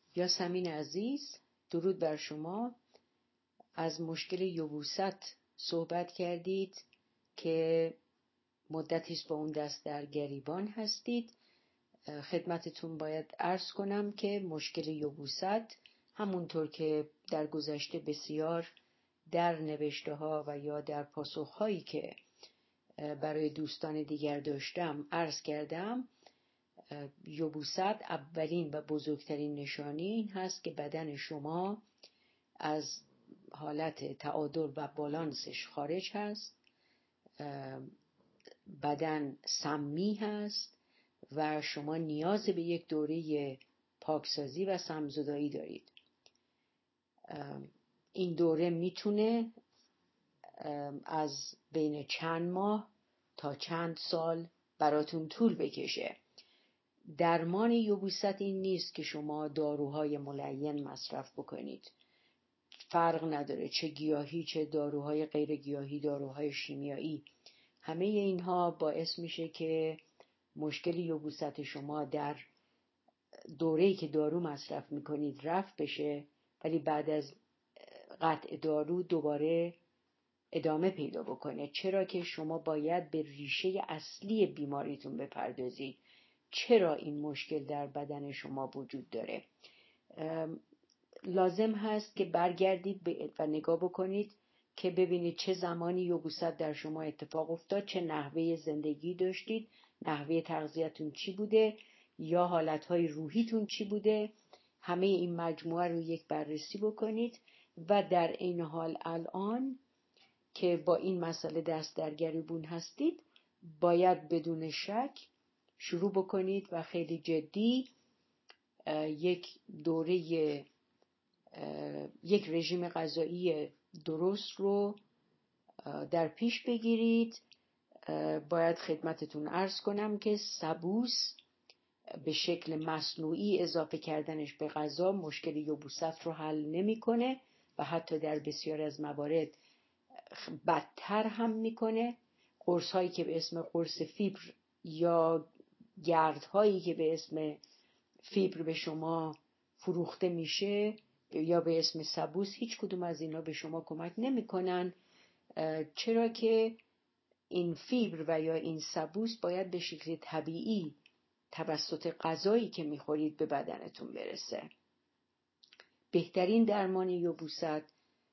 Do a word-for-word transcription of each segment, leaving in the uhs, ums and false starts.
یاسمین عزیز، درود بر شما. از مشکل یبوست صحبت کردید که مدتی است با اون دست در گریبان هستید. خدمتتون باید عرض کنم که مشکل یبوست همونطور که در گذشته بسیار در نوشته ها و یا در پاسخ هایی که برای دوستان دیگر داشتم عرض کردم، یبوست اولین و بزرگترین نشانی این هست که بدن شما از حالت تعادل و بالانسش خارج هست، بدن سمی هست و شما نیاز به یک دوره پاکسازی و سمزدایی دارید. این دوره میتونه از بین چند ماه تا چند سال براتون طول بکشه. درمان یبوست این نیست که شما داروهای ملین مصرف بکنید، فرق نداره چه گیاهی چه داروهای غیر گیاهی، داروهای شیمیایی، همه اینها باعث میشه که مشکل یبوست شما در دوره‌ای که دارو مصرف میکنید رفع بشه، ولی بعد از قطع دارو دوباره ادامه پیدا بکنه. چرا که شما باید به ریشه اصلی بیماریتون بپردازید. چرا این مشکل در بدن شما وجود داره؟ لازم هست که برگردید و نگاه بکنید که ببینید چه زمانی یبوست در شما اتفاق افتاد، چه نحوه زندگی داشتید، نحوه تغذیتون چی بوده یا حالتهای روحیتون چی بوده. همه این مجموعه رو یک بررسی بکنید و در این حال الان که با این مسئله دست در گریبون هستید باید بدون شک شروع بکنید و خیلی جدی یک دوره یک رژیم غذایی درست رو در پیش بگیرید. باید خدمتتون عرض کنم که سبوس به شکل مصنوعی اضافه کردنش به غذا مشکل یبوست رو حل نمیکنه و حتی در بسیار از موارد بدتر هم میکنه. قرص هایی که به اسم قرص فیبر یا گردهایی که به اسم فیبر به شما فروخته میشه یا به اسم سبوس، هیچ کدوم از اینا به شما کمک نمیکنن. چرا که این فیبر و یا این سبوس باید به شکل طبیعی توسط غذایی که میخورید به بدنتون برسه. بهترین درمان یبوست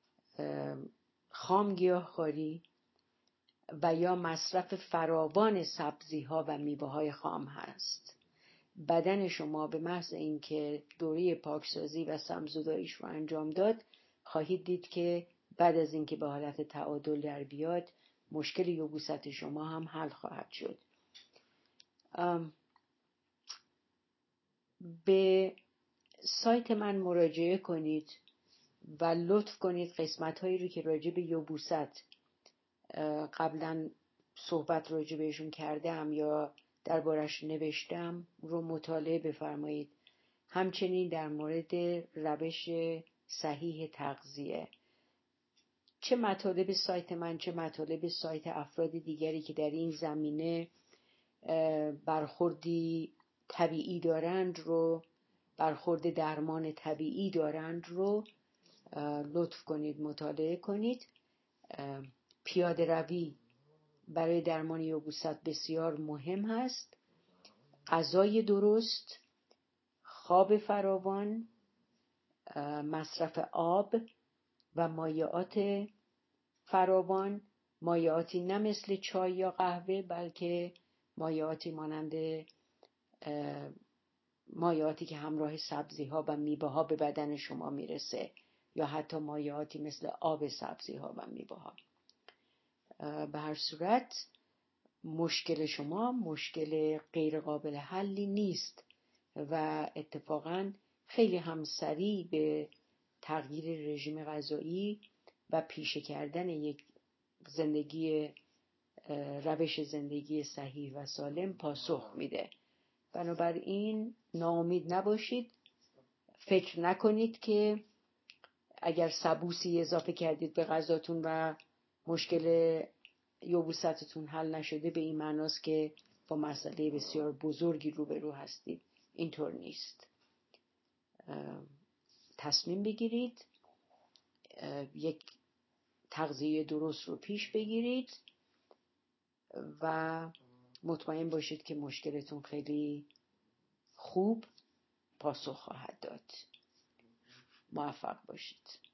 خام گیاهخواری و یا مصرف فراوان سبزی ها و میوه های خام هست. بدن شما به محض اینکه دوره پاکسازی و سمزداییش رو انجام داد، خواهید دید که بعد از اینکه به حالت تعادل در بیاد مشکل یبوست شما هم حل خواهد شد. به سایت من مراجعه کنید و لطف کنید قسمت هایی رو که راجع به یبوست قبلا صحبت راجع بهشون کردم یا دربارش نوشتم رو مطالعه بفرمایید. همچنین در مورد روش صحیح تغذیه، چه مطالب سایت من چه مطالب سایت افراد دیگری که در این زمینه برخوردی طبیعی دارند رو برخورد درمان طبیعی دارند رو لطف کنید مطالعه کنید. پیاده روی برای درمان یبوست بسیار مهم هست. غذای درست، خواب فراوان، مصرف آب و مایعات فراوان، مایعاتی نه مثل چای یا قهوه بلکه مایعاتی مانند مایعاتی که همراه سبزی ها و میوه ها به بدن شما میرسه یا حتی مایعاتی مثل آب سبزی ها و میوه ها. به هر صورت مشکل شما مشکل غیر قابل حلی نیست و اتفاقاً خیلی هم سریع به تغییر رژیم غذایی و پیشه کردن یک زندگی روش زندگی صحیح و سالم پاسخ میده. بنابراین ناامید نباشید. فکر نکنید که اگر سبوسی اضافه کردید به غذاتون و مشکل یبوستتون حل نشده به این معناست که با مسئله بسیار بزرگی روبرو هستید. اینطور نیست. تصمیم بگیرید، یک تغذیه درست رو پیش بگیرید و مطمئن باشید که مشکلتون خیلی خوب پاسخ خواهد داد. موفق باشید.